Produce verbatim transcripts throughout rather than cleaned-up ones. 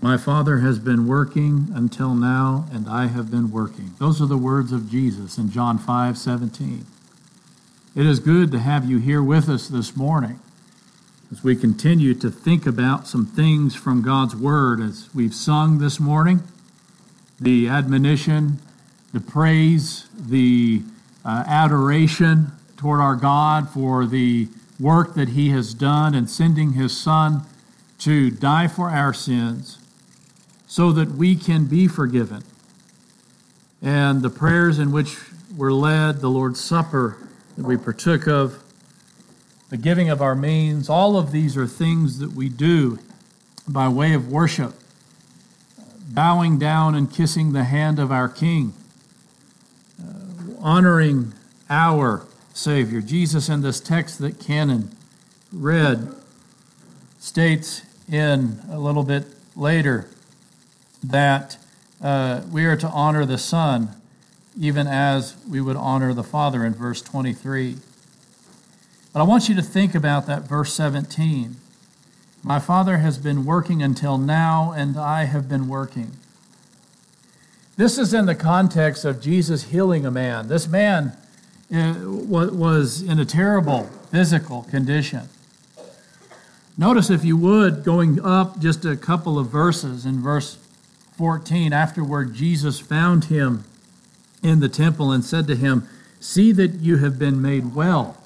My Father has been working until now, and I have been working. Those are the words of Jesus in John five seventeen. It is good to have you here with us this morning as we continue to think about some things from God's Word, as we've sung this morning, the admonition, the praise, the uh, adoration toward our God for the work that He has done in sending His Son to die for our sins so that we can be forgiven. And the prayers in which we're led, the Lord's Supper that we partook of, the giving of our means, all of these are things that we do by way of worship, bowing down and kissing the hand of our King, uh, honoring our Savior. Jesus, in this text that Canon read, states in a little bit later that uh, we are to honor the Son even as we would honor the Father in verse twenty-three. But I want you to think about that verse seventeen. My Father has been working until now, and I have been working. This is in the context of Jesus healing a man. This man uh, was in a terrible physical condition. Notice, if you would, going up just a couple of verses in verse fourteen, afterward Jesus found him in the temple and said to him, "See that you have been made well.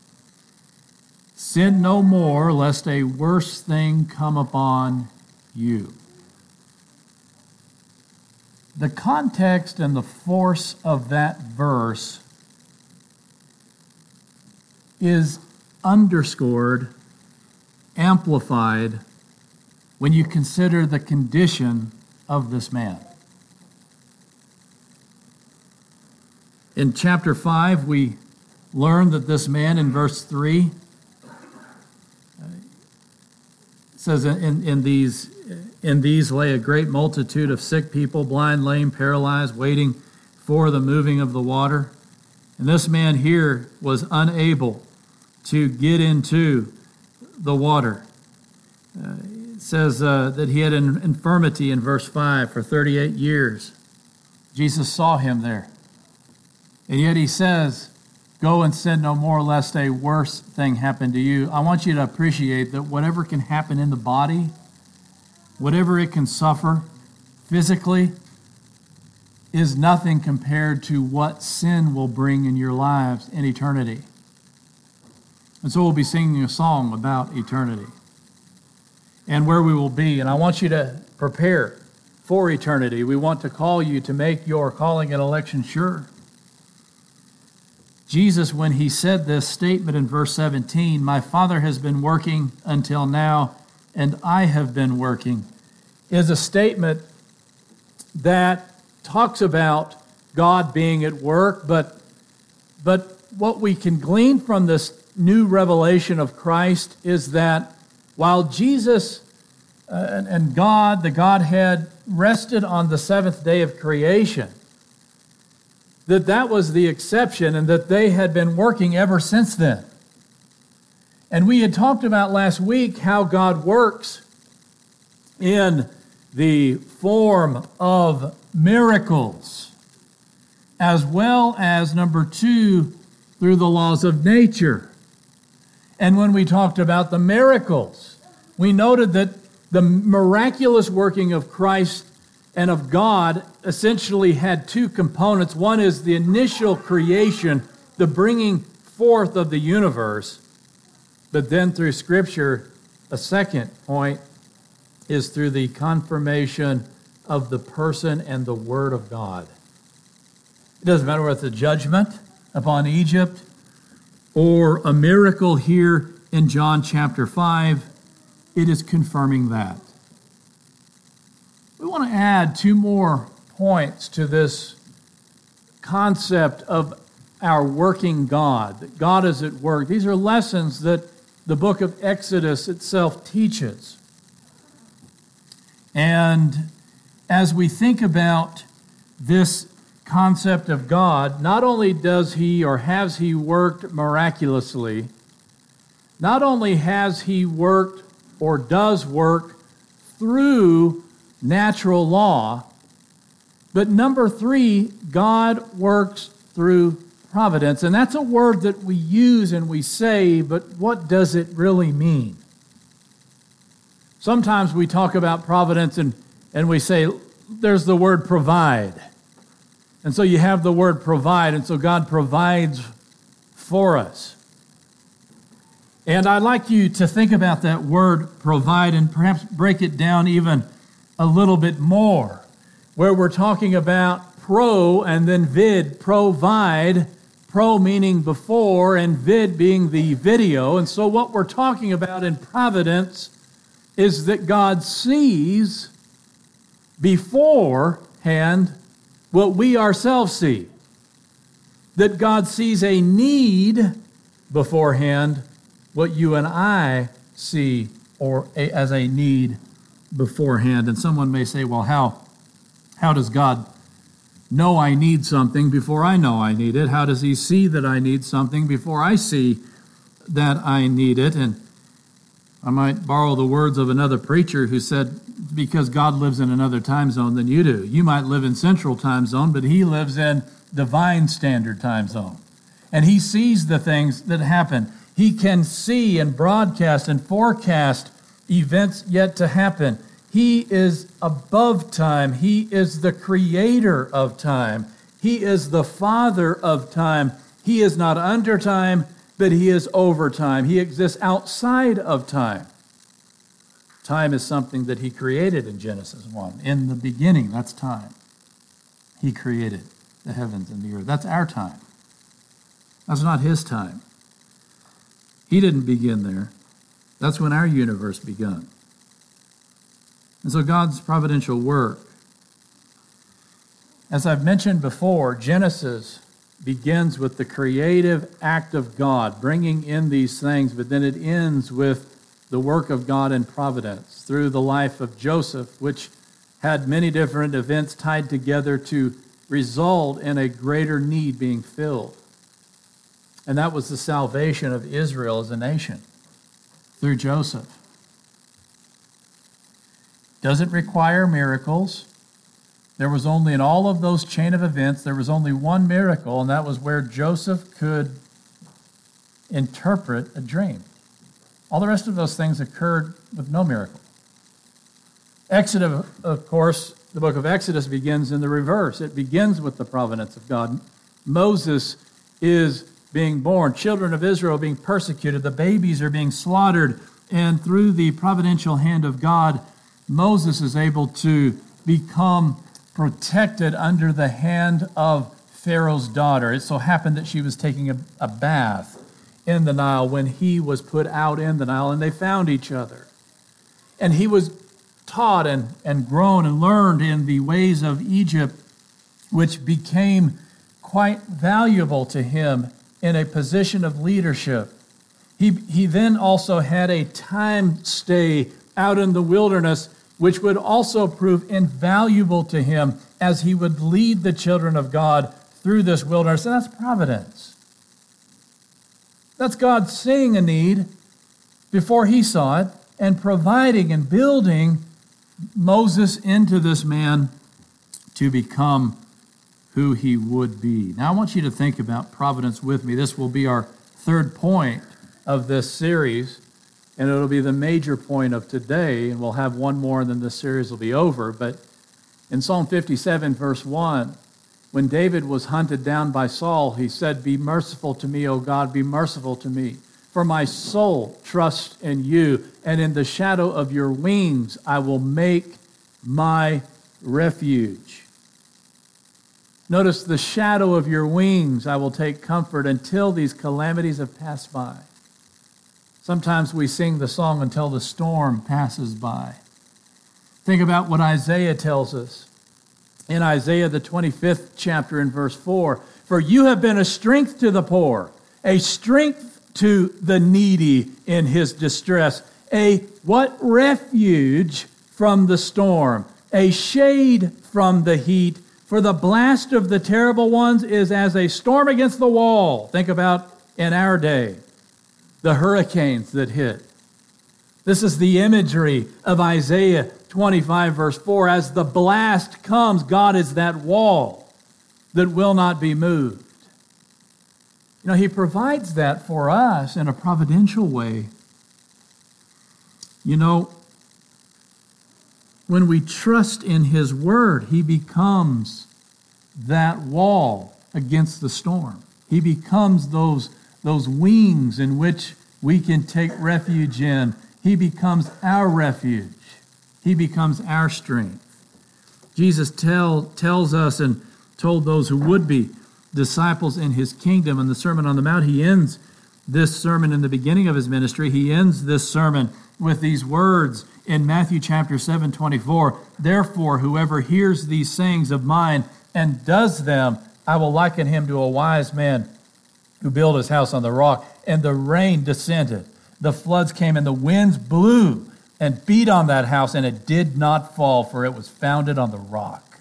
Sin no more, lest a worse thing come upon you." The context and the force of that verse is underscored, amplified, when you consider the condition of this man. In chapter five, we learn that this man, in verse three, says, in, in these in these lay a great multitude of sick people, blind, lame, paralyzed, waiting for the moving of the water. And this man here was unable to get into the water. Uh, it says uh, that he had an infirmity in verse five for thirty-eight years. Jesus saw him there. And yet he says, "Go and sin no more, lest a worse thing happen to you." I want you to appreciate that whatever can happen in the body, whatever it can suffer physically, is nothing compared to what sin will bring in your lives in eternity. And so we'll be singing a song about eternity and where we will be. And I want you to prepare for eternity. We want to call you to make your calling and election sure. Jesus, when he said this statement in verse seventeen, "My Father has been working until now, and I have been working," is a statement that talks about God being at work, but, but what we can glean from this new revelation of Christ is that while Jesus uh, and, and God, the Godhead, rested on the seventh day of creation, that that was the exception and that they had been working ever since then. And we had talked about last week how God works in the form of miracles, as well as, number two, through the laws of nature. And when we talked about the miracles, we noted that the miraculous working of Christ and of God essentially had two components. One is the initial creation, the bringing forth of the universe. But then through Scripture, a second point is through the confirmation of the person and the Word of God. It doesn't matter whether it's a judgment upon Egypt or a miracle here in John chapter five, it is confirming that. We want to add two more points to this concept of our working God, that God is at work. These are lessons that the book of Exodus itself teaches. And as we think about this concept of God, not only does He or has He worked miraculously, not only has He worked or does work through natural law. But number three, God works through providence. And that's a word that we use and we say, but what does it really mean? Sometimes we talk about providence and, and we say, there's the word provide. And so you have the word provide, and so God provides for us. And I'd like you to think about that word provide and perhaps break it down even a little bit more, where we're talking about pro and then vid, provide, pro meaning before and vid being the video. And so what we're talking about in providence is that God sees beforehand what we ourselves see. That God sees a need beforehand, what you and I see or a, as a need beforehand. And someone may say, well, how, how does God know I need something before I know I need it? How does he see that I need something before I see that I need it? And I might borrow the words of another preacher who said, because God lives in another time zone than you do. You might live in Central Time Zone, but he lives in Divine Standard Time Zone. And he sees the things that happen. He can see and broadcast and forecast events yet to happen. He is above time. He is the creator of time. He is the father of time. He is not under time, but he is over time. He exists outside of time. Time is something that he created in Genesis one. In the beginning, that's time. He created the heavens and the earth. That's our time. That's not his time. He didn't begin there. That's when our universe begun. And so God's providential work, as I've mentioned before, Genesis begins with the creative act of God, bringing in these things, but then it ends with the work of God in providence through the life of Joseph, which had many different events tied together to result in a greater need being filled. And that was the salvation of Israel as a nation through Joseph. Doesn't require miracles. There was only, in all of those chain of events, there was only one miracle, and that was where Joseph could interpret a dream. All the rest of those things occurred with no miracle. Exodus, of course, the book of Exodus begins in the reverse. It begins with the providence of God. Moses is being born. Children of Israel are being persecuted. The babies are being slaughtered. And through the providential hand of God, Moses is able to become protected under the hand of Pharaoh's daughter. It so happened that she was taking a, a bath in the Nile when he was put out in the Nile, and they found each other. And he was taught and, and grown and learned in the ways of Egypt, which became quite valuable to him in a position of leadership. He, he then also had a time stay out in the wilderness, which would also prove invaluable to him as he would lead the children of God through this wilderness. And that's providence. That's God seeing a need before he saw it and providing and building Moses into this man to become who he would be. Now I want you to think about providence with me. This will be our third point of this series, and it'll be the major point of today, and we'll have one more and then the series will be over. But in Psalm fifty-seven, verse one, when David was hunted down by Saul, he said, "Be merciful to me, O God, be merciful to me. For my soul trusts in you, and in the shadow of your wings I will make my refuge." Notice, the shadow of your wings I will take comfort until these calamities have passed by. Sometimes we sing the song until the storm passes by. Think about what Isaiah tells us. In Isaiah, the twenty-fifth chapter in verse four, "For you have been a strength to the poor, a strength to the needy in his distress, a what? Refuge from the storm, a shade from the heat, for the blast of the terrible ones is as a storm against the wall." Think about in our day, the hurricanes that hit. This is the imagery of Isaiah twenty-five, verse four, as the blast comes, God is that wall that will not be moved. You know, He provides that for us in a providential way. You know, when we trust in His Word, He becomes that wall against the storm. He becomes those, those wings in which we can take refuge in. He becomes our refuge. He becomes our strength. Jesus tell, tells us and told those who would be disciples in His kingdom in the Sermon on the Mount. He ends this sermon in the beginning of His ministry. He ends this sermon with these words in Matthew chapter seven, twenty-four. Therefore, whoever hears these sayings of mine and does them, I will liken him to a wise man who built his house on the rock, and the rain descended. The floods came, and the winds blew and beat on that house, and it did not fall, for it was founded on the rock.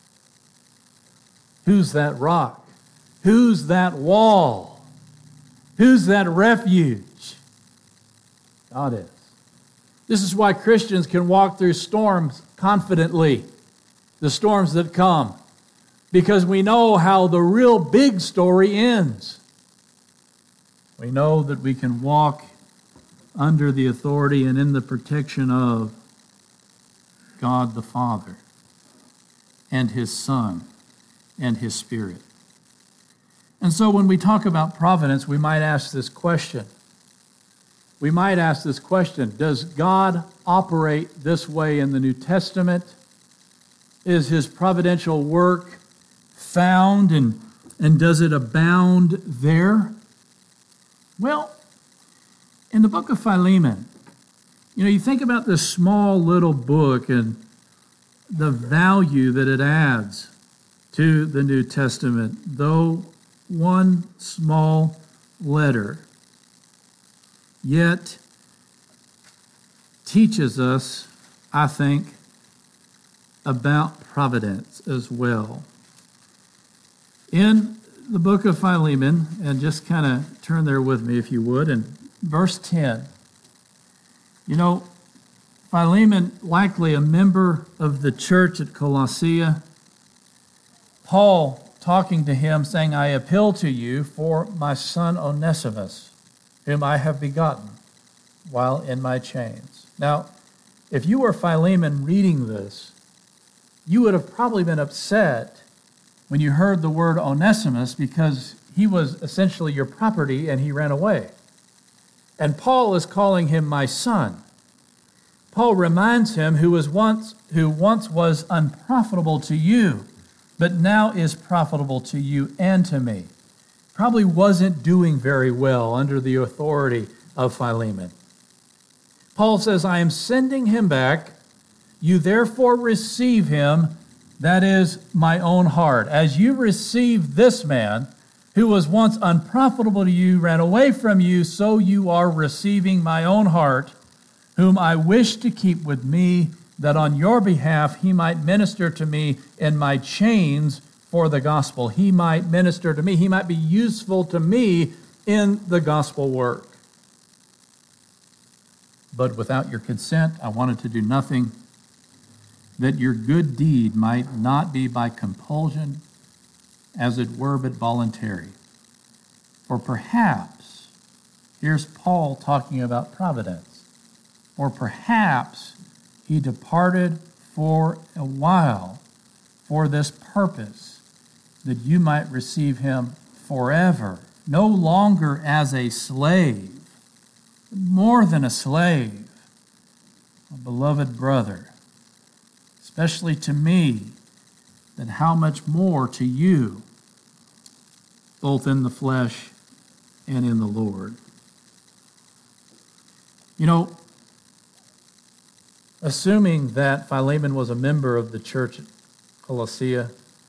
Who's that rock? Who's that wall? Who's that refuge? God is. This is why Christians can walk through storms confidently, the storms that come, because we know how the real big story ends. We know that we can walk under the authority and in the protection of God the Father and His Son and His Spirit. And so when we talk about providence, we might ask this question. We might ask this question, does God operate this way in the New Testament? Is His providential work found and, and does it abound there? Well, in the book of Philemon, you know, you think about this small little book and the value that it adds to the New Testament, though one small letter, yet teaches us, I think, about providence as well. In the book of Philemon, and just kind of turn there with me if you would, in verse ten, you know, Philemon, likely a member of the church at Colossae, Paul talking to him, saying, I appeal to you for my son Onesimus, whom I have begotten while in my chains. Now, if you were Philemon reading this, you would have probably been upset when you heard the word Onesimus, because he was essentially your property and he ran away. And Paul is calling him my son. Paul reminds him who was once who once was unprofitable to you, but now is profitable to you and to me. Probably wasn't doing very well under the authority of Philemon. Paul says, I am sending him back. You therefore receive him, that is my own heart. As you receive this man, who was once unprofitable to you, ran away from you, so you are receiving my own heart, whom I wish to keep with me, that on your behalf he might minister to me in my chains for the gospel. He might minister to me. He might be useful to me in the gospel work. But without your consent, I wanted to do nothing, that your good deed might not be by compulsion, as it were, but voluntary. For perhaps, here's Paul talking about providence, or perhaps he departed for a while for this purpose, that you might receive him forever, no longer as a slave, but more than a slave, a beloved brother, especially to me, then how much more to you, both in the flesh and in the Lord. You know, assuming that Philemon was a member of the church at Colossae,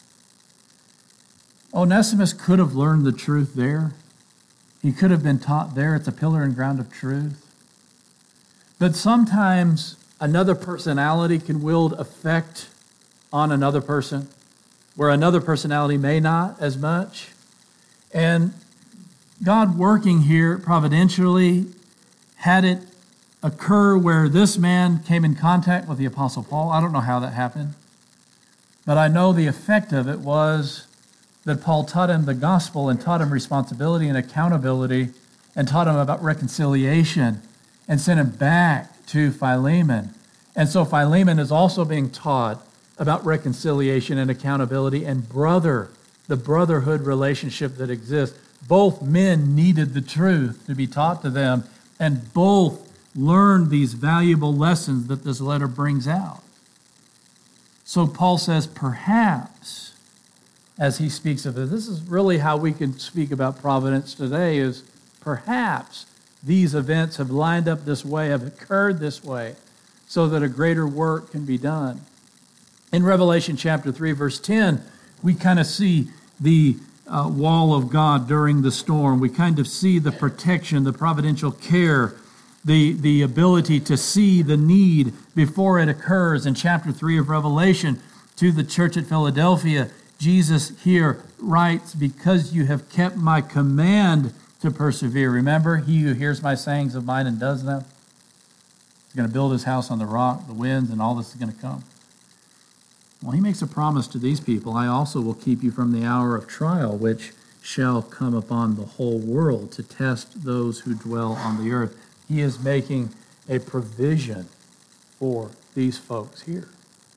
Onesimus could have learned the truth there. He could have been taught there. It's a pillar and ground of truth. But sometimes another personality can wield effect on another person, where another personality may not as much. And God, working here providentially, had it occur where this man came in contact with the Apostle Paul. I don't know how that happened, but I know the effect of it was that Paul taught him the gospel and taught him responsibility and accountability and taught him about reconciliation and sent him back to Philemon. And so Philemon is also being taught about reconciliation and accountability and brother, the brotherhood relationship that exists. Both men needed the truth to be taught to them, and both learned these valuable lessons that this letter brings out. So Paul says, perhaps, as he speaks of it, this is really how we can speak about providence today, is perhaps these events have lined up this way, have occurred this way, so that a greater work can be done. In Revelation chapter three, verse ten, we kind of see the uh, wall of God during the storm. We kind of see the protection, the providential care, the, the ability to see the need before it occurs. In chapter three of Revelation, to the church at Philadelphia, Jesus here writes, because you have kept my command to persevere. Remember, he who hears my sayings of mine and does them, he's going to build his house on the rock, the winds, and all this is going to come. Well, he makes a promise to these people. I also will keep you from the hour of trial, which shall come upon the whole world to test those who dwell on the earth. He is making a provision for these folks here.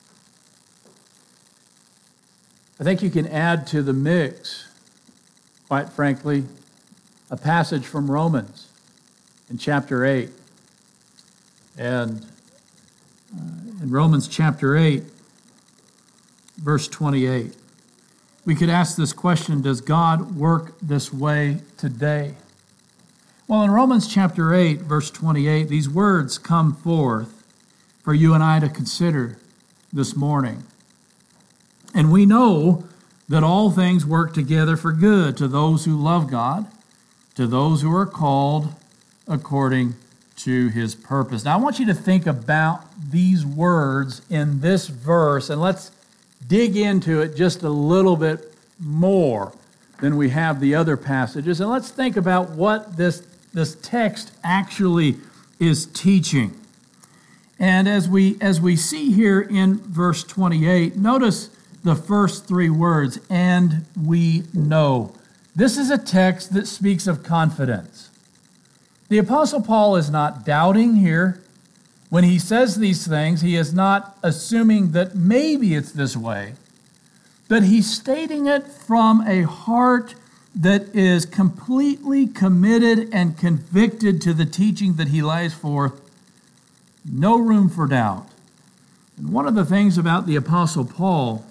I think you can add to the mix, quite frankly, a passage from Romans in chapter eight. And uh, in Romans chapter eight, verse twenty-eight, we could ask this question, does God work this way today? Well, in Romans chapter eight, verse twenty-eight, these words come forth for you and I to consider this morning. And we know that all things work together for good to those who love God, to those who are called according to his purpose. Now, I want you to think about these words in this verse, and let's dig into it just a little bit more than we have the other passages. And let's think about what this, this text actually is teaching. And as we, as we see here in verse twenty-eight, notice the first three words, and we know. This is a text that speaks of confidence. The Apostle Paul is not doubting here. When he says these things, he is not assuming that maybe it's this way, but he's stating it from a heart that is completely committed and convicted to the teaching that he lays forth. No room for doubt. And one of the things about the Apostle Paul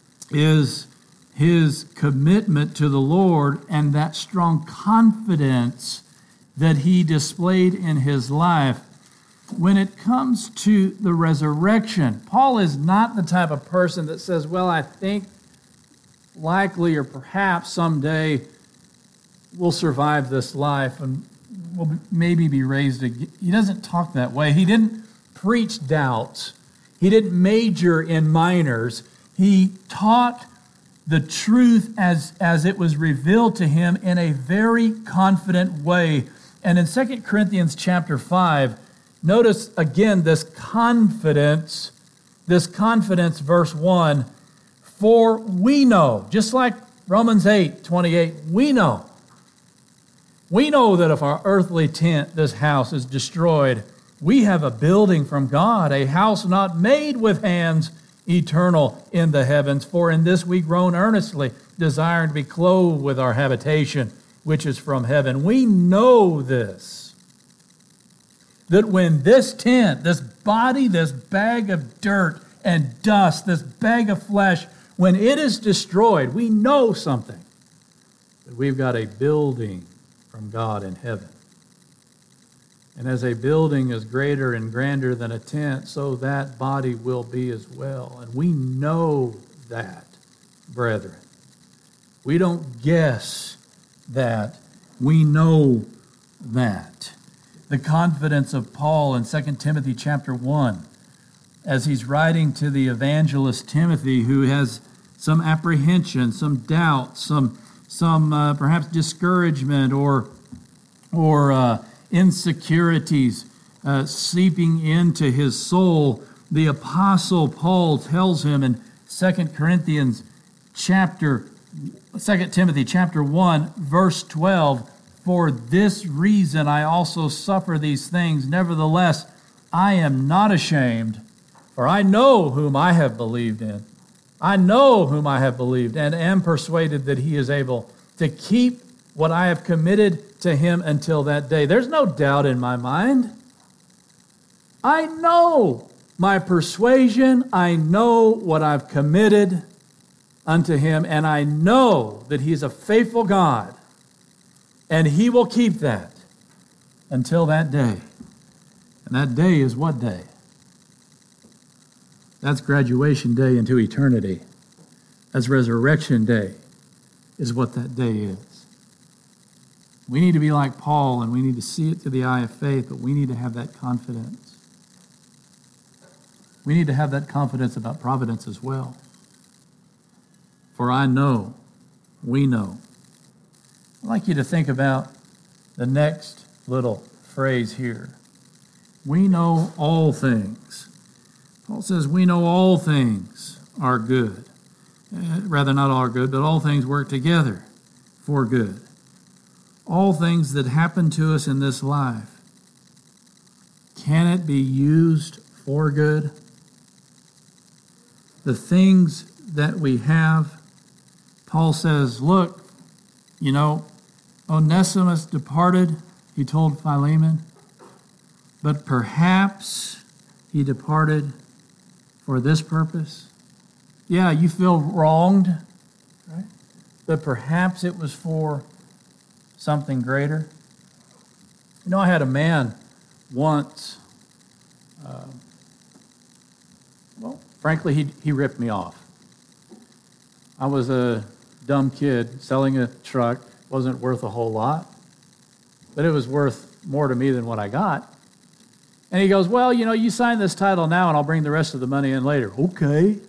is his commitment to the Lord and that strong confidence that he displayed in his life. When it comes to the resurrection, Paul is not the type of person that says, well, I think likely or perhaps someday we'll survive this life and we'll maybe be raised again. He doesn't talk that way. He didn't preach doubts. He didn't major in minors. He taught the truth as, as it was revealed to him in a very confident way. And in Second Corinthians chapter five, notice again this confidence, this confidence, verse one, for we know, just like Romans eight twenty-eight, we know. We know that if our earthly tent, this house, is destroyed, we have a building from God, a house not made with hands, eternal in the heavens. For in this we groan earnestly, desiring to be clothed with our habitation, which is from heaven. We know this, that when this tent, this body, this bag of dirt and dust, this bag of flesh, when it is destroyed, we know something, that we've got a building from God in heaven. And as a building is greater and grander than a tent, so that body will be as well. And we know that, brethren. We don't guess that. We know that. The confidence of Paul in Second Timothy chapter one, as he's writing to the evangelist Timothy, who has some apprehension, some doubt, some some uh, perhaps discouragement or or uh, insecurities uh, seeping into his soul, the Apostle Paul tells him in Second Corinthians chapter, Second Timothy chapter one, verse twelve, "For this reason I also suffer these things. Nevertheless, I am not ashamed, for I know whom I have believed in. I know whom I have believed, and am persuaded that he is able to keep what I have committed to him until that day." There's no doubt in my mind. I know my persuasion. I know what I've committed unto him, and I know that he's a faithful God, and he will keep that until that day. And that day is what day? That's graduation day into eternity. That's resurrection day is what that day is. We need to be like Paul, and we need to see it through the eye of faith, but we need to have that confidence. We need to have that confidence about providence as well. For I know, we know. I'd like you to think about the next little phrase here. We know all things. Paul says we know all things are good. Uh, rather, not all are good, but all things work together for good. All things that happen to us in this life, can it be used for good? The things that we have, Paul says, look, you know, Onesimus departed, he told Philemon, but perhaps he departed for this purpose. Yeah, you feel wronged, right? But perhaps it was for something greater. You know, I had a man once, uh, well, frankly, he, he ripped me off. I was a dumb kid selling a truck. Wasn't worth a whole lot, but it was worth more to me than what I got. And he goes, well, you know, you sign this title now and I'll bring the rest of the money in later. Okay.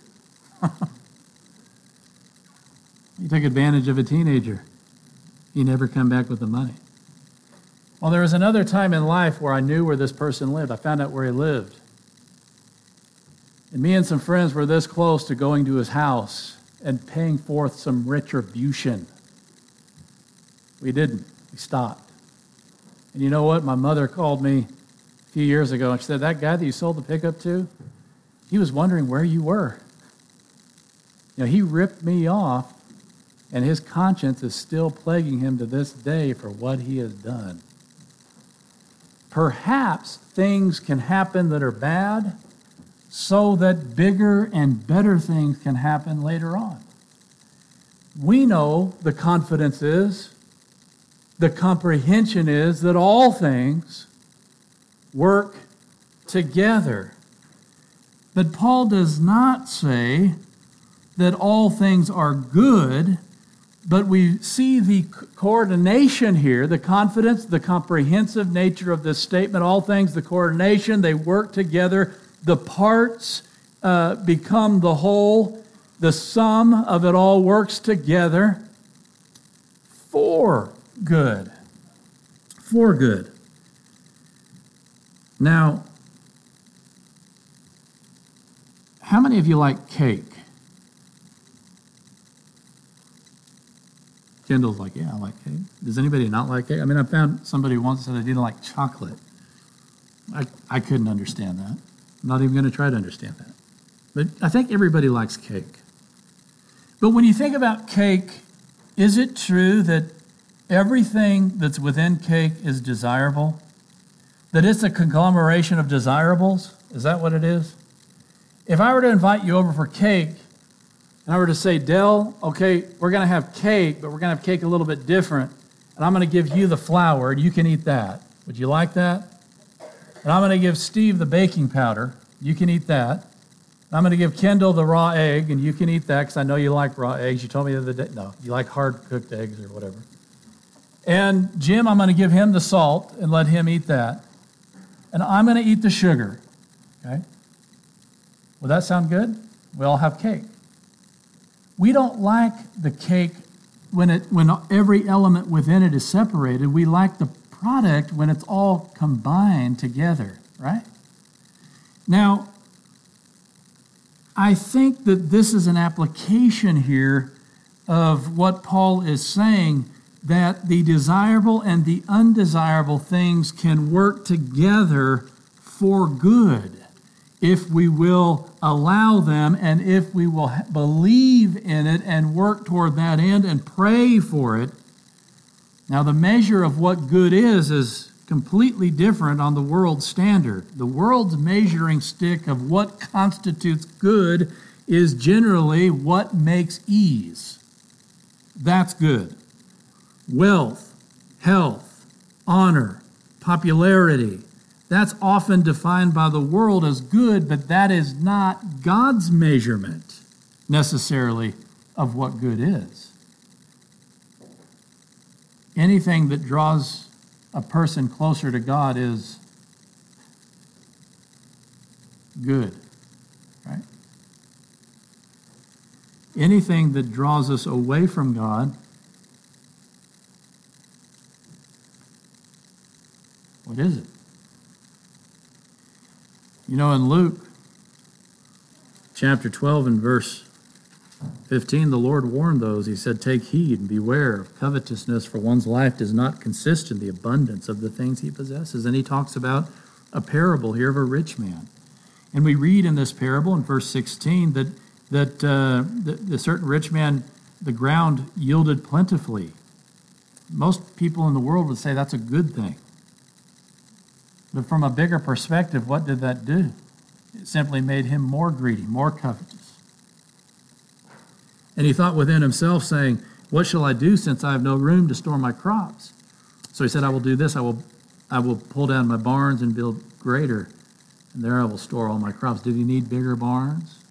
He took advantage of a teenager. He never come back with the money. Well, there was another time in life where I knew where this person lived. I found out where he lived. And me and some friends were this close to going to his house and paying forth some retribution. We didn't. We stopped. And you know what? My mother called me a few years ago and she said, that guy that you sold the pickup to, he was wondering where you were. You know, he ripped me off, and his conscience is still plaguing him to this day for what he has done. Perhaps things can happen that are bad so that bigger and better things can happen later on. We know the confidence is, the comprehension is that all things work together. But Paul does not say that all things are good, but we see the coordination here, the confidence, the comprehensive nature of this statement. All things, the coordination, they work together. The parts uh, become the whole. The sum of it all works together for good. For good. Now, how many of you like cake? Kendall's like, yeah, I like cake. Does anybody not like cake? I mean, I found somebody once said they didn't like chocolate. I, I couldn't understand that. I'm not even going to try to understand that. But I think everybody likes cake. But when you think about cake, is it true that everything that's within cake is desirable? That it's a conglomeration of desirables? Is that what it is? If I were to invite you over for cake, and I were to say, Dell, okay, we're going to have cake, but we're going to have cake a little bit different, and I'm going to give you the flour, and you can eat that. Would you like that? And I'm going to give Steve the baking powder. You can eat that. And I'm going to give Kendall the raw egg, and you can eat that because I know you like raw eggs. You told me the other day, no, you like hard-cooked eggs or whatever. And Jim, I'm going to give him the salt and let him eat that. And I'm going to eat the sugar. Okay? Would that sound good? We all have cake. We don't like the cake when it when every element within it is separated. We like the product when it's all combined together. right? Now, I think that this is an application here of what Paul is saying, that the desirable and the undesirable things can work together for good if we will allow them and if we will believe in it and work toward that end and pray for it. Now, the measure of what good is is completely different on the world's standard. The world's measuring stick of what constitutes good is generally what makes ease. That's good. Wealth, health, honor, popularity. That's often defined by the world as good, but that is not God's measurement necessarily of what good is. Anything that draws a person closer to God is good, right? Anything that draws us away from God, what is it? You know, in Luke chapter twelve and verse fifteen, the Lord warned those. He said, "Take heed and beware of covetousness, for one's life does not consist in the abundance of the things he possesses." And he talks about a parable here of a rich man. And we read in this parable in verse sixteen that, that uh, the, the certain rich man, the ground yielded plentifully. Most people in the world would say that's a good thing. But from a bigger perspective, what did that do? It simply made him more greedy, more covetous. And he thought within himself, saying, "What shall I do, since I have no room to store my crops?" So he said, "I will do this. I will, I will pull down my barns and build greater, and there I will store all my crops." Did he need bigger barns?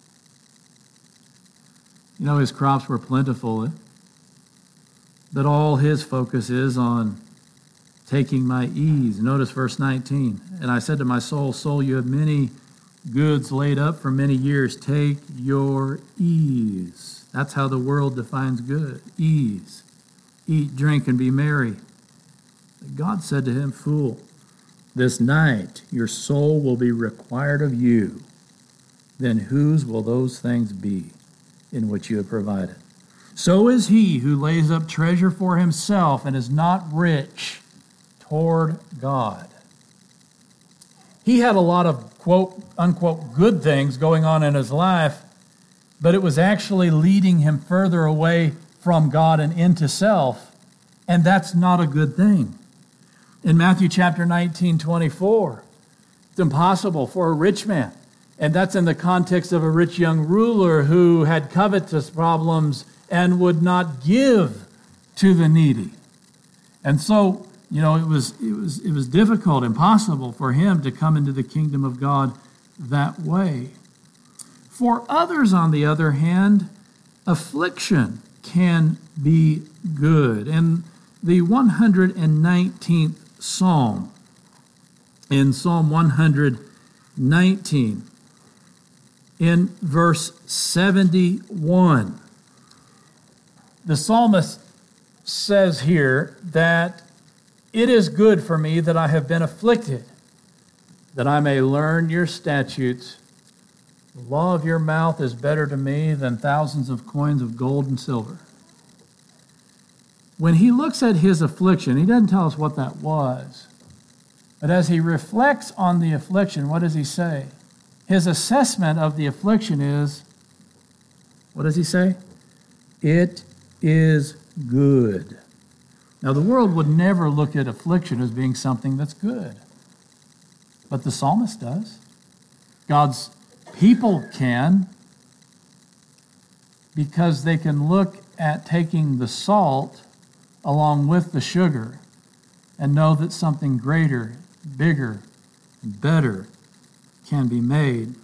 You know, his crops were plentiful, but all his focus is on taking my ease. Notice verse nineteen. "And I said to my soul, soul, you have many goods laid up for many years. Take your ease." That's how the world defines good. Ease. Eat, drink, and be merry. God said to him, "Fool, this night your soul will be required of you. Then whose will those things be in which you have provided? So is he who lays up treasure for himself and is not rich toward God." He had a lot of quote, unquote, good things going on in his life, but it was actually leading him further away from God and into self, and that's not a good thing. In Matthew chapter nineteen, twenty-four, it's impossible for a rich man, and that's in the context of a rich young ruler who had covetous problems and would not give to the needy. And so, you know, it was it was it was difficult, impossible for him to come into the kingdom of God that way. For others, on the other hand, affliction can be good. In the one hundred nineteenth Psalm, in Psalm one hundred nineteen, in verse seventy-one, the psalmist says here that it is good for me that I have been afflicted, that I may learn your statutes. The law of your mouth is better to me than thousands of coins of gold and silver. When he looks at his affliction, he doesn't tell us what that was. But as he reflects on the affliction, what does he say? His assessment of the affliction is, what does he say? It is good. Now, the world would never look at affliction as being something that's good. But the psalmist does. God's people can, because they can look at taking the salt along with the sugar and know that something greater, bigger, and better can be made.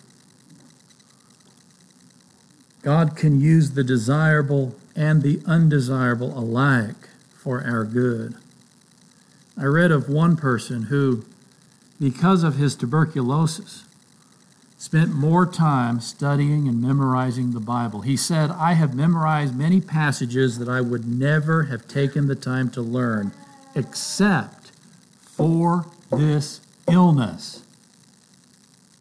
God can use the desirable and the undesirable alike for our good. I read of one person who, because of his tuberculosis, spent more time studying and memorizing the Bible. He said, "I have memorized many passages that I would never have taken the time to learn except for this illness."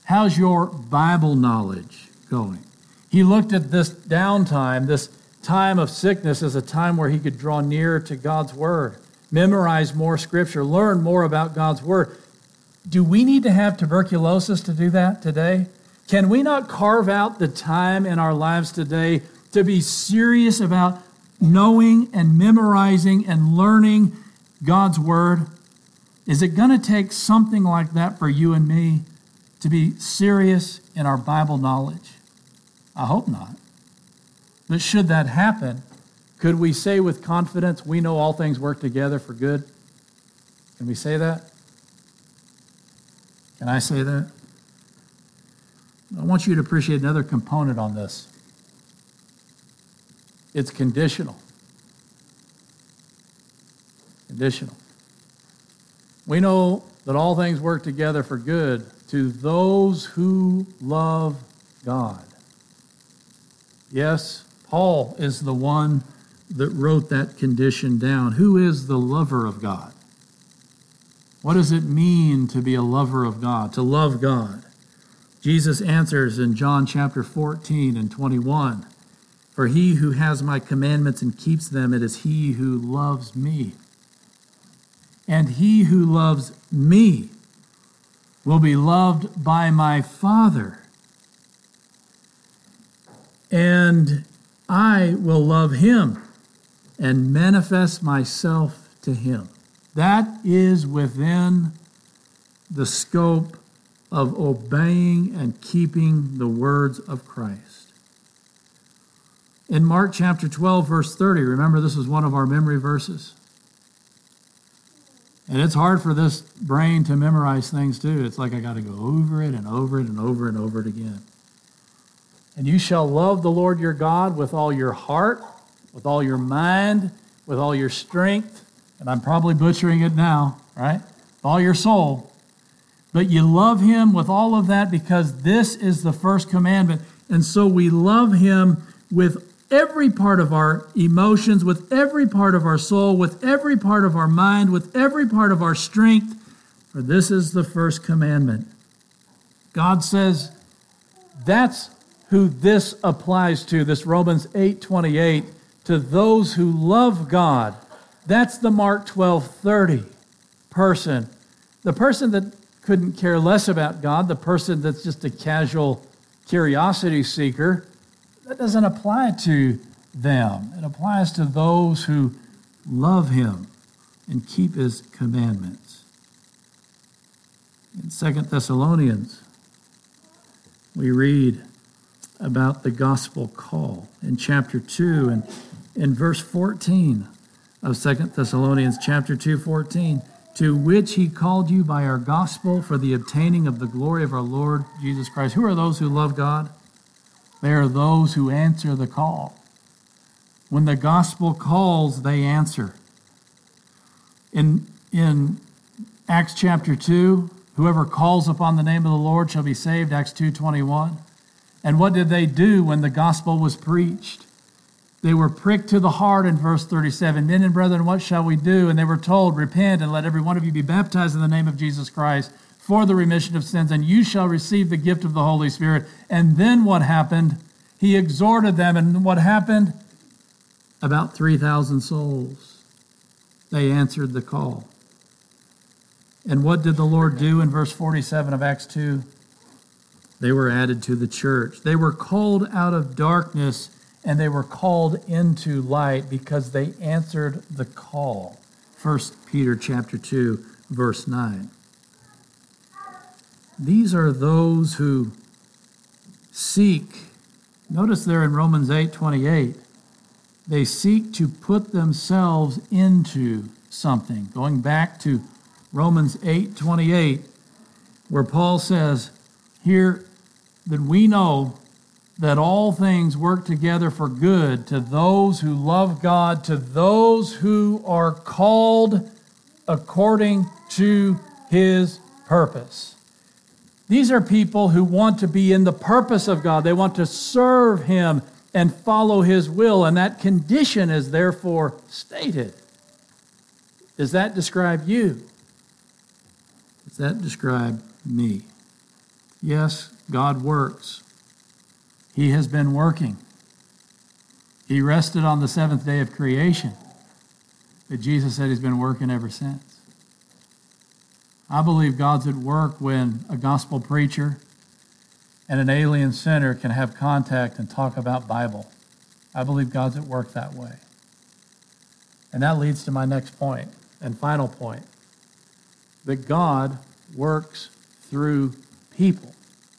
How's your Bible knowledge going? He looked at this downtime, this time of sickness, as a time where he could draw nearer to God's Word, memorize more Scripture, learn more about God's Word. Do we need to have tuberculosis to do that today? Can we not carve out the time in our lives today to be serious about knowing and memorizing and learning God's Word? Is it going to take something like that for you and me to be serious in our Bible knowledge? I hope not. But should that happen, could we say with confidence, we know all things work together for good? Can we say that? Can I say that? I want you to appreciate another component on this. It's conditional. Conditional. We know that all things work together for good to those who love God. Yes, Paul is the one that wrote that condition down. Who is the lover of God? What does it mean to be a lover of God, to love God? Jesus answers in John chapter fourteen and twenty-one, "For he who has my commandments and keeps them, it is he who loves me. And he who loves me will be loved by my Father. And I will love him and manifest myself to him." That is within the scope of obeying and keeping the words of Christ. In Mark chapter twelve, verse thirty, remember this is one of our memory verses. And it's hard for this brain to memorize things too. It's like I got to go over it and over it and over and over it again. "And you shall love the Lord your God with all your heart, with all your mind, with all your strength," and I'm probably butchering it now, right? "With all your soul. But you love him with all of that because this is the first commandment." And so we love him with every part of our emotions, with every part of our soul, with every part of our mind, with every part of our strength, for this is the first commandment. God says that's who this applies to, this Romans eight twenty-eight, to those who love God. That's the Mark twelve thirty person. The person that couldn't care less about God, the person that's just a casual curiosity seeker, that doesn't apply to them. It applies to those who love him and keep his commandments. In Second Thessalonians, we read about the gospel call in chapter two and in verse fourteen of Second Thessalonians chapter two, fourteen, "To which he called you by our gospel for the obtaining of the glory of our Lord Jesus Christ." Who are those who love God? They are those who answer the call. When the gospel calls, they answer. In, in Acts chapter two, "Whoever calls upon the name of the Lord shall be saved," Acts two twenty-one. And what did they do when the gospel was preached? They were pricked to the heart in verse thirty-seven. "Men and brethren, what shall we do?" And they were told, "Repent and let every one of you be baptized in the name of Jesus Christ for the remission of sins, and you shall receive the gift of the Holy Spirit." And then what happened? He exhorted them, and what happened? About three thousand souls. They answered the call. And what did the Lord do in verse forty-seven of Acts two? They were added to the church. They were called out of darkness and they were called into light because they answered the call. First Peter chapter two, verse nine. These are those who seek. Notice there in Romans eight twenty-eight, they seek to put themselves into something. Going back to Romans eight twenty-eight, where Paul says here that we know that all things work together for good to those who love God, to those who are called according to his purpose. These are people who want to be in the purpose of God. They want to serve him and follow his will, and that condition is therefore stated. Does that describe you? Does that describe me? Yes, God works. He has been working. He rested on the seventh day of creation, but Jesus said he's been working ever since. I believe God's at work when a gospel preacher and an alien sinner can have contact and talk about Bible. I believe God's at work that way. And that leads to my next point and final point, that God works through people.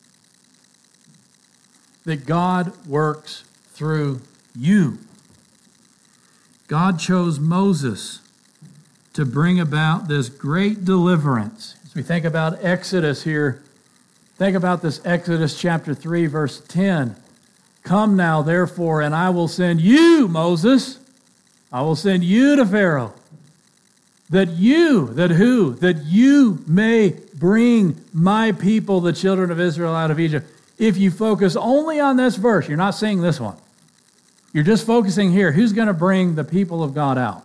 That God works through you. God chose Moses to bring about this great deliverance. As we think about Exodus here, think about this Exodus chapter three, verse ten. Come now, therefore, and I will send you, Moses. I will send you to Pharaoh. That you, that who? That you may bring my people, the children of Israel, out of Egypt. If you focus only on this verse, you're not seeing this one. You're just focusing here. Who's going to bring the people of God out?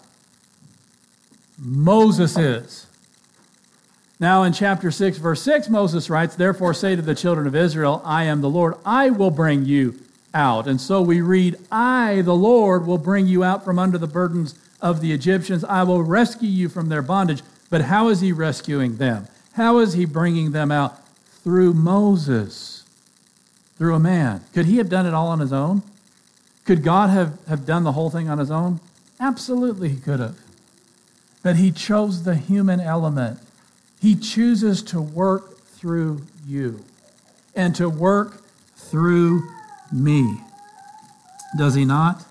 Moses is. Now in chapter six, verse six, Moses writes, therefore say to the children of Israel, I am the Lord, I will bring you out. And so we read, I, the Lord, will bring you out from under the burdens of the Egyptians. I will rescue you from their bondage. But how is he rescuing them? How is he bringing them out? Through Moses, through a man. Could he have done it all on his own? Could God have, have done the whole thing on his own? Absolutely he could have. But he chose the human element. He chooses to work through you and to work through me. Does he not?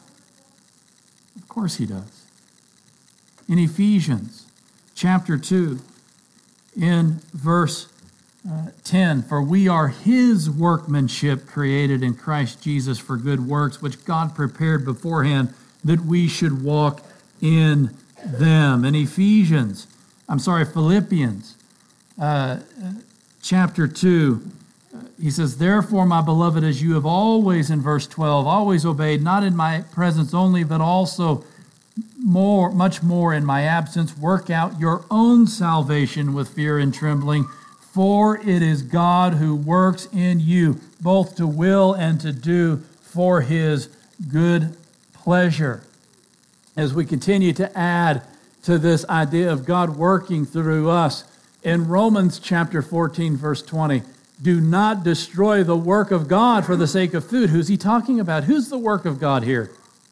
Of course he does. In Ephesians chapter two, in verse uh, ten, for we are his workmanship created in Christ Jesus for good works, which God prepared beforehand that we should walk in them. In Ephesians, I'm sorry, Philippians uh, chapter two, he says, therefore, my beloved, as you have always, in verse twelve, always obeyed, not in my presence only, but also more, much more in my absence, work out your own salvation with fear and trembling, for it is God who works in you, both to will and to do for his good pleasure. As we continue to add to this idea of God working through us, in Romans chapter fourteen, verse twenty, do not destroy the work of God for the sake of food. Who's he talking about? Who's the work of God here?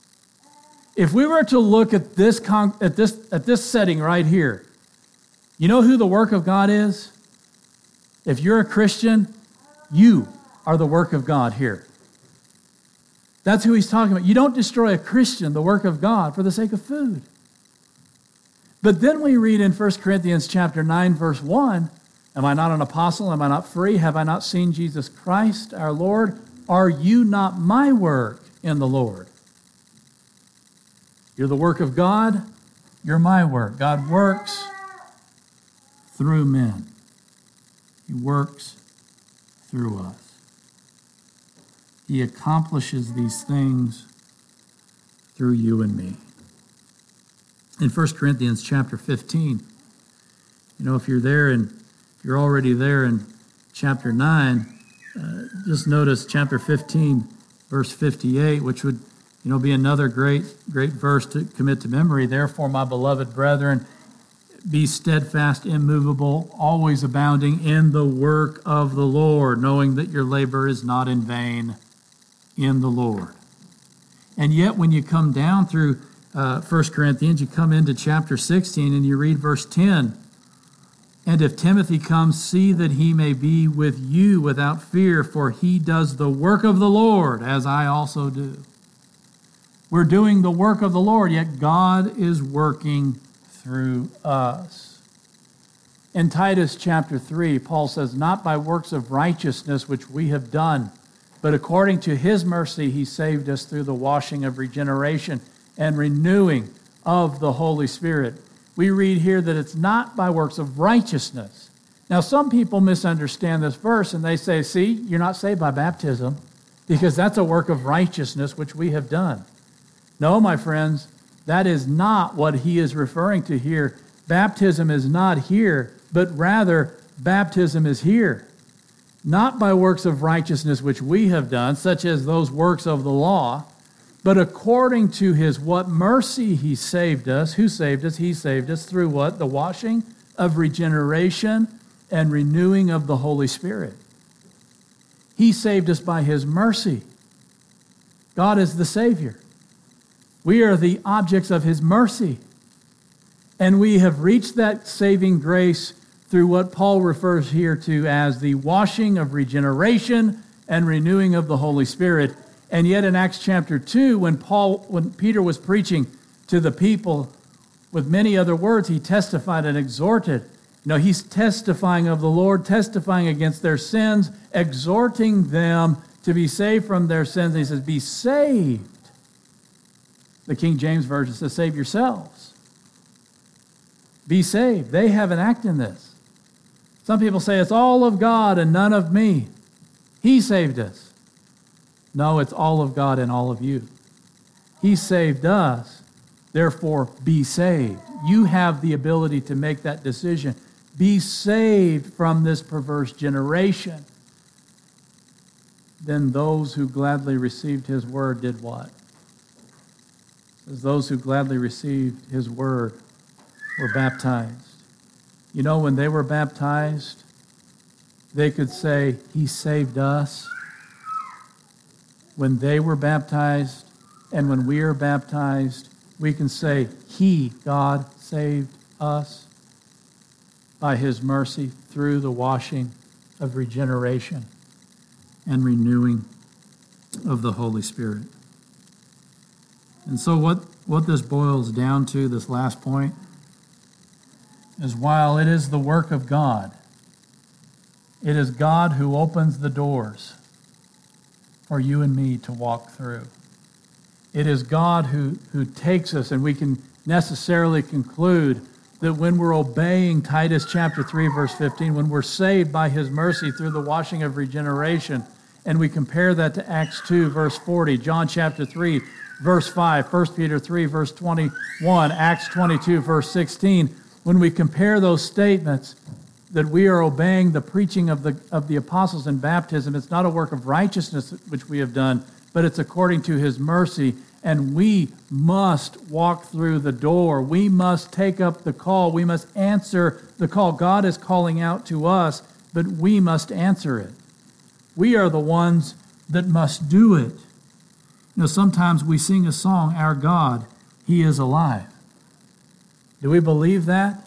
If we were to look at this con- at this at this setting right here, you know who the work of God is? If you're a Christian, you are the work of God here. That's who he's talking about. You don't destroy a Christian, the work of God, for the sake of food. But then we read in First Corinthians chapter nine, verse one, am I not an apostle? Am I not free? Have I not seen Jesus Christ, our Lord? Are you not my work in the Lord? You're the work of God. You're my work. God works through men. He works through us. He accomplishes these things through you and me. In First Corinthians chapter fifteen, you know, if you're there and if you're already there in chapter nine, uh, just notice chapter fifteen, verse fifty-eight, which would, you know, be another great, great verse to commit to memory. Therefore, my beloved brethren, be steadfast, immovable, always abounding in the work of the Lord, knowing that your labor is not in vain in the Lord. And yet, when you come down through uh, First Corinthians, you come into chapter sixteen and you read verse ten. And if Timothy comes, see that he may be with you without fear, for he does the work of the Lord, as I also do. We're doing the work of the Lord, yet God is working through us. In Titus chapter three, Paul says, not by works of righteousness which we have done, but according to his mercy he saved us through the washing of regeneration and renewing of the Holy Spirit. We read here that it's not by works of righteousness. Now, some people misunderstand this verse and they say, see, you're not saved by baptism because that's a work of righteousness which we have done. No, my friends, that is not what he is referring to here. Baptism is not here, but rather baptism is here. not by works of righteousness which we have done, such as those works of the law, but according to his what mercy he saved us. Who saved us? He saved us through what? The washing of regeneration and renewing of the Holy Spirit. He saved us by his mercy. God is the Savior. We are the objects of his mercy. And we have reached that saving grace through what Paul refers here to as the washing of regeneration and renewing of the Holy Spirit. And yet in Acts chapter two, when Paul, when Peter was preaching to the people with many other words, he testified and exhorted. You know, he's testifying of the Lord, testifying against their sins, exhorting them to be saved from their sins. He says, be saved. The King James Version says, save yourselves. Be saved. They have an act in this. Some people say it's all of God and none of me. He saved us. No, it's all of God and all of you. He saved us. Therefore, be saved. You have the ability to make that decision. Be saved from this perverse generation. Then those who gladly received his word did what? As those who gladly received his word were baptized. You know, when they were baptized, they could say, he saved us. When they were baptized and when we are baptized, we can say, he, God, saved us by his mercy through the washing of regeneration and renewing of the Holy Spirit. And so what, what this boils down to, this last point, is while it is the work of God, it is God who opens the doors for you and me to walk through. It is God who, who takes us, and we can necessarily conclude that when we're obeying Titus chapter three, verse fifteen, when we're saved by his mercy through the washing of regeneration, and we compare that to Acts two, verse forty, John chapter three, verse five, First Peter three, verse twenty-one, Acts twenty-two, verse sixteen, when we compare those statements that we are obeying the preaching of the of the apostles in baptism, it's not a work of righteousness which we have done, but it's according to his mercy, and we must walk through the door. We must take up the call. We must answer the call. God is calling out to us, but we must answer it. We are the ones that must do it. You know, sometimes we sing a song, Our God, He is alive. Do we believe that?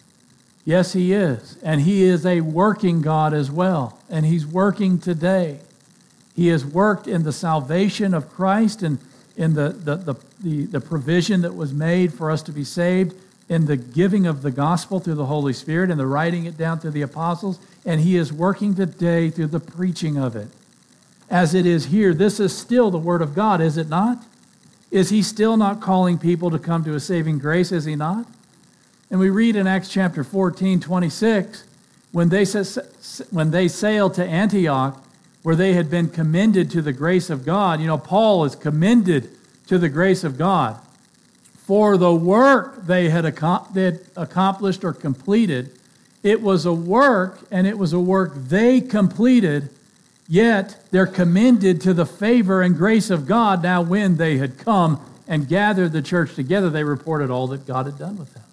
Yes, He is. And He is a working God as well. And He's working today. He has worked in the salvation of Christ and in the, the, the, the, the provision that was made for us to be saved, in the giving of the gospel through the Holy Spirit and the writing it down through the apostles. And He is working today through the preaching of it. As it is here, this is still the Word of God, is it not? Is He still not calling people to come to a saving grace, is He not? And we read in Acts chapter fourteen, twenty-six, when they, when they sailed to Antioch, where they had been commended to the grace of God. You know, Paul is commended to the grace of God for the work they had accomplished or completed. It was a work, and it was a work they completed, yet they're commended to the favor and grace of God. Now, when they had come and gathered the church together, they reported all that God had done with them.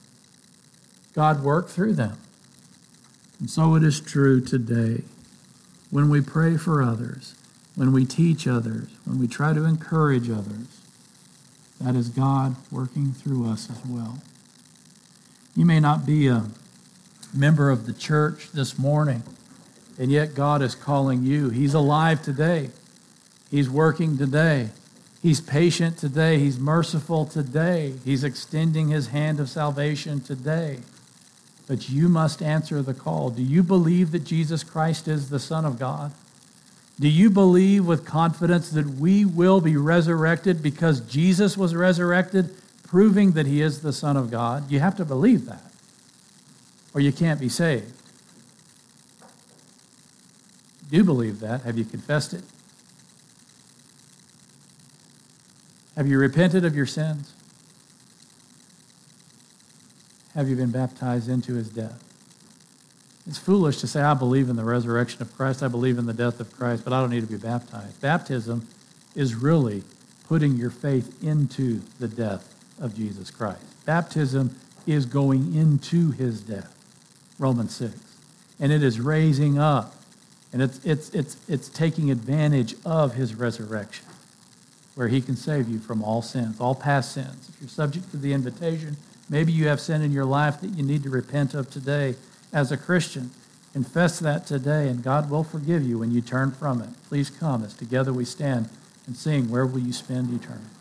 God worked through them. And so it is true today. When we pray for others, when we teach others, when we try to encourage others, that is God working through us as well. You may not be a member of the church this morning, and yet God is calling you. He's alive today. He's working today. He's patient today. He's merciful today. He's extending His hand of salvation today. But you must answer the call. Do you believe that Jesus Christ is the Son of God? Do you believe with confidence that we will be resurrected because Jesus was resurrected, proving that He is the Son of God? You have to believe that, or you can't be saved. Do you believe that? Have you confessed it? Have you repented of your sins? Have you been baptized into His death? It's foolish to say, I believe in the resurrection of Christ, I believe in the death of Christ, but I don't need to be baptized. Baptism is really putting your faith into the death of Jesus Christ. Baptism is going into his death, Romans six. And it is raising up, and it's, it's, it's, it's taking advantage of his resurrection, where he can save you from all sins, all past sins. If you're subject to the invitation, maybe you have sin in your life that you need to repent of today. As a Christian, confess that today, and God will forgive you when you turn from it. Please come as together we stand and sing, Where Will You Spend Eternity?